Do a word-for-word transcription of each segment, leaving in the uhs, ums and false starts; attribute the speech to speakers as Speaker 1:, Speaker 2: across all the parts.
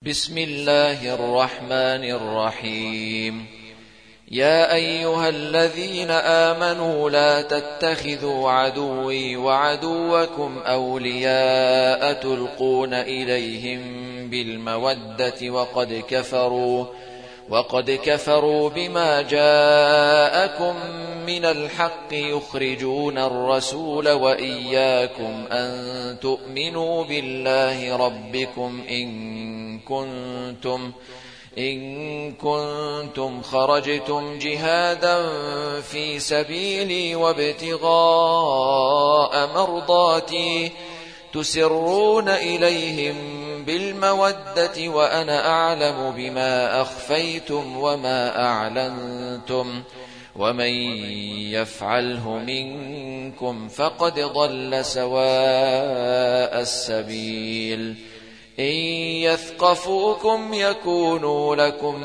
Speaker 1: بسم الله الرحمن الرحيم. يا أيها الذين آمنوا لا تتخذوا عدوي وعدوكم أولياء تلقون إليهم بالمودة وقد كفروا وقد كفروا بما جاءكم من الحق يخرجون الرسول وإياكم أن تؤمنوا بالله ربكم إن كنتم إن كنتم خرجتم جهادا في سبيلي وابتغاء مرضاتي تسرون إليهم بالمودة وأنا أعلم بما أخفيتم وما أعلنتم ومن يفعله منكم فقد ضل سواء السبيل. إن يثقفوكم يكونوا لكم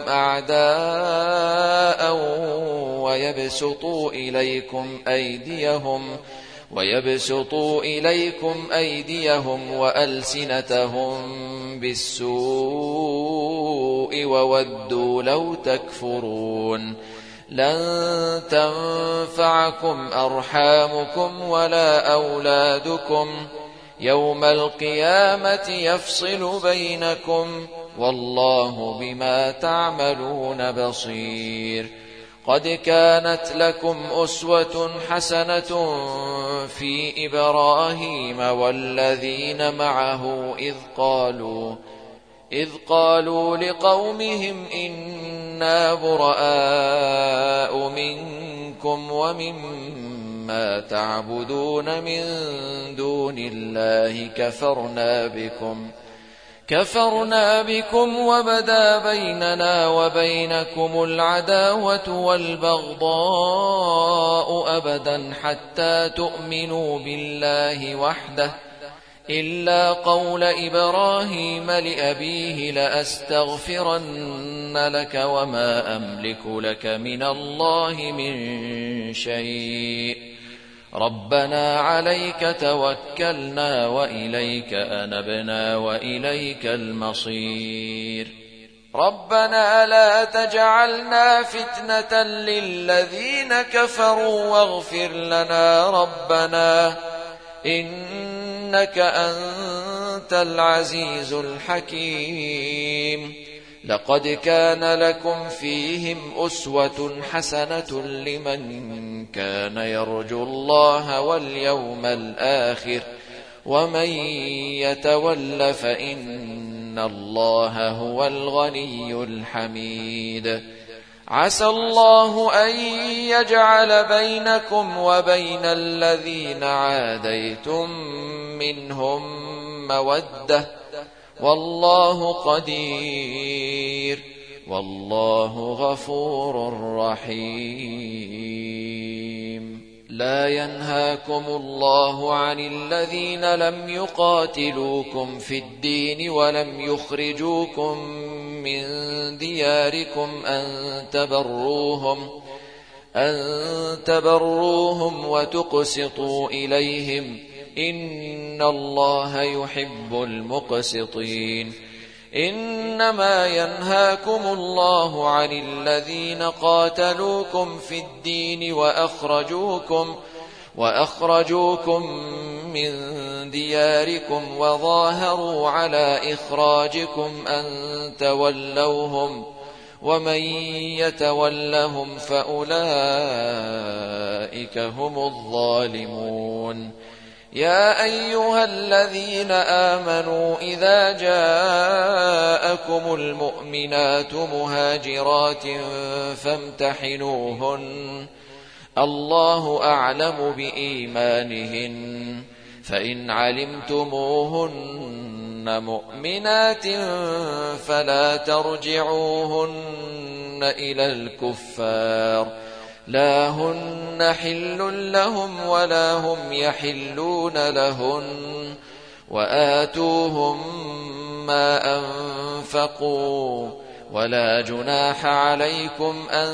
Speaker 1: أعداء ويبسطوا إليكم أيديهم ويبسطوا إليكم أيديهم وألسنتهم بالسوء وودوا لو تكفرون. لن تنفعكم أرحامكم ولا أولادكم يوم القيامة يفصل بينكم والله بما تعملون بصير. قد كانت لكم أسوة حسنة في إبراهيم والذين معه إذ قالوا إذ قالوا لقومهم إنا براء منكم ومما تعبدون من دون الله كفرنا بكم كفرنا بكم وبدا بيننا وبينكم العداوة والبغضاء أبدا حتى تؤمنوا بالله وحده إلا قول إبراهيم لأبيه لأستغفرن لك وما أملك لك من الله من شيء ربنا عليك توكلنا وإليك أنبنا وإليك المصير. ربنا لا تجعلنا فتنة للذين كفروا واغفر لنا ربنا إنك أنت العزيز الحكيم. لقد كان لكم فيهم أسوة حسنة لمن كان يرجو الله واليوم الآخر ومن يتول فإن الله هو الغني الحميد. عسى الله أن يجعل بينكم وبين الذين عاديتم منهم مودة والله قدير والله غفور رحيم. لا ينهاكم الله عن الذين لم يقاتلوكم في الدين ولم يخرجوكم من دياركم أن تبروهم أن تبروهم وتقسطوا إليهم إن الله يحب المقسطين. إنما ينهاكم الله عن الذين قاتلوكم في الدين وأخرجوكم وأخرجوكم من دياركم وظاهروا على إخراجكم أن تولوهم ومن يتولهم فأولئك هم الظالمون. يا أيها الذين آمنوا إذا جاءكم المؤمنات مهاجرات فامتحنوهن الله أعلم بإيمانهن فإن علمتموهن مؤمنات فلا ترجعوهن إلى الكفار لا هن حل لهم ولا هم يحلون لهن وآتوهم ما أنفقوا ولا جناح عليكم أن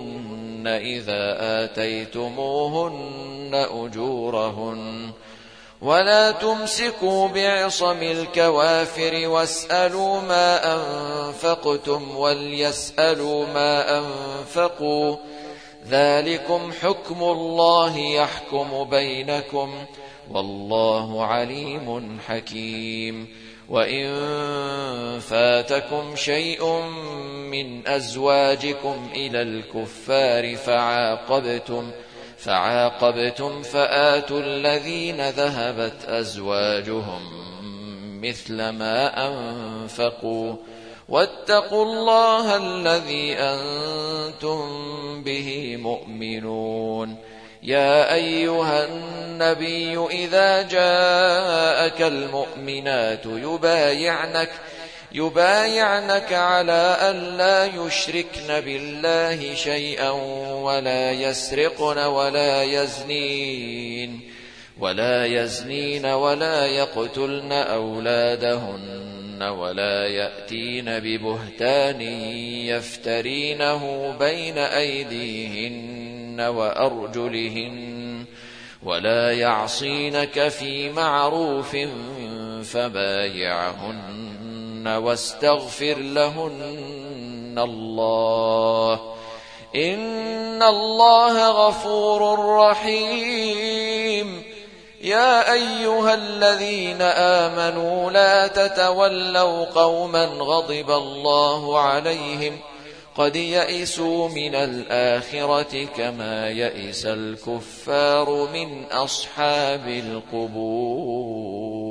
Speaker 1: تنكحوهن إذا آتيتموهن أجورهن ولا تمسكوا بعصم الكوافر واسألوا ما أنفقتم وليسألوا ما أنفقوا ذلكم حكم الله يحكم بينكم والله عليم حكيم. وإن فاتكم شيء من أزواجكم إلى الكفار فعاقبتم فعاقبتم فآتوا الذين ذهبت أزواجهم مثل ما أنفقوا واتقوا الله الذي أنتم به مؤمنون. يا أيها النبي إذا جاءك المؤمنات يبايعنك يبايعنك على أن لا يشركن بالله شيئا ولا يسرقن ولا يزنين ولا يزنين ولا يقتلن أولادهن ولا يأتين ببهتان يفترينه بين أيديهن وأرجلهن ولا يعصينك في معروف فبايعهن واستغفر لهن الله إن الله غفور رحيم. يا أيها الذين آمنوا لا تتولوا قوما غضب الله عليهم قد يئسوا من الآخرة كما يئس الكفار من أصحاب القبور.